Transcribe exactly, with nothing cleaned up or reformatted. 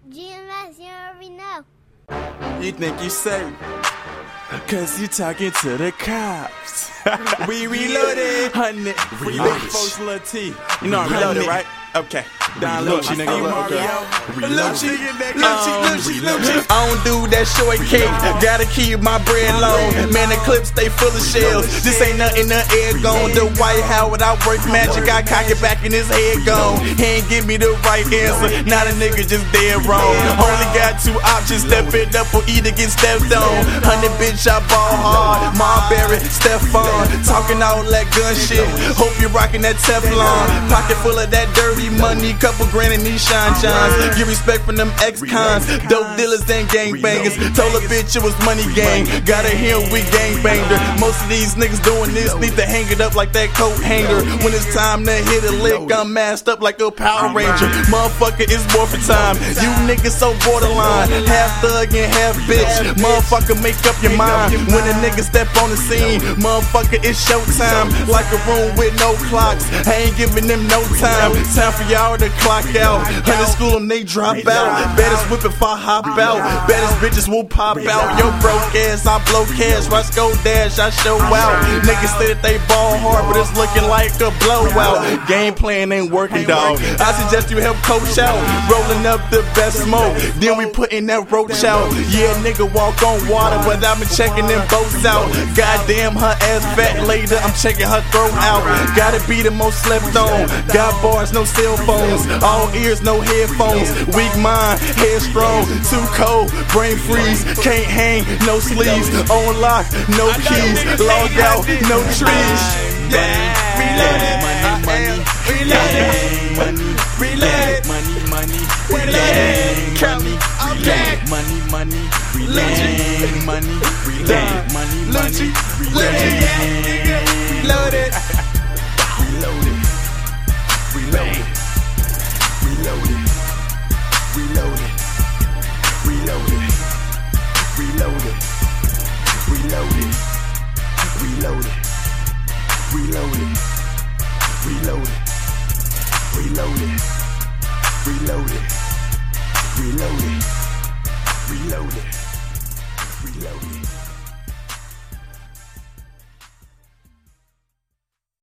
G M S, you already know. You think you safe? Cause you talking to the cops. We reloaded. Honey, free big folks, Lil T. You know I'm reloaded, right? Okay. Down low, nigga. Lucci, Lucci, Lucci. I don't do that short cake. Gotta keep my bread long. Man, the clip stay full of shells. This ain't nothing, the air gone. The White House without work magic. I cock it back in his head gone. He ain't give me the right answer. Now the nigga just dead wrong. Only got two options. Step it up or either get stepped on. Honey bitch, I ball hard. Marbury, Stefan. Talking all that gun shit. Hope you're rocking that Teflon. Pocket full of that dirty money. Couple grand in these shine shines. Get respect from them ex-cons. Dope dealers and gangbangers. Told a bitch it was money gang. Gotta hear we gangbanger. Most of these niggas doing this need to hang it up like that coat hanger. When it's time to hit a lick, I'm masked up like a Power Ranger. Motherfucker, it's morphin' time. You niggas so borderline. Half thug and half bitch. Motherfucker, make up your mind. When a nigga step on the scene, motherfucker, it's showtime. Like a room with no clocks. I ain't giving them no time. Time for y'all to clock out. Hundred school them, they drop out. Baddest whip if I hop out. Baddest bitches will pop out. Yo broke ass, I blow cash. Roscoe Dash, I show out. Niggas say that they ball hard, but it's looking like a blowout. Game plan ain't working, dog. I suggest you help coach out. Rolling up the best smoke, then we putting that roach out. Yeah, nigga walk on water, but I've been checking them boats out. Goddamn, her ass fat later, I'm checking her throat out. Gotta be the most slept on. Got bars, no cell phones. All ears, no headphones. Weak mind, headstrong. Too cold, brain freeze. Can't hang, no sleeves. On lock, no keys. Log out, no trees. Yeah, reloaded. Money, money, reloaded. Money, money, reloaded. Money, money, money, money, reloaded. Money, reloaded. Money, money, reloaded. Reloaded. Reloaded. Reloaded. Reloaded. Reloaded. Reloaded. Reloaded. Reloaded. Reloaded. Reloaded. Reloaded. Reloaded. Reloaded. Reloaded. Reloaded.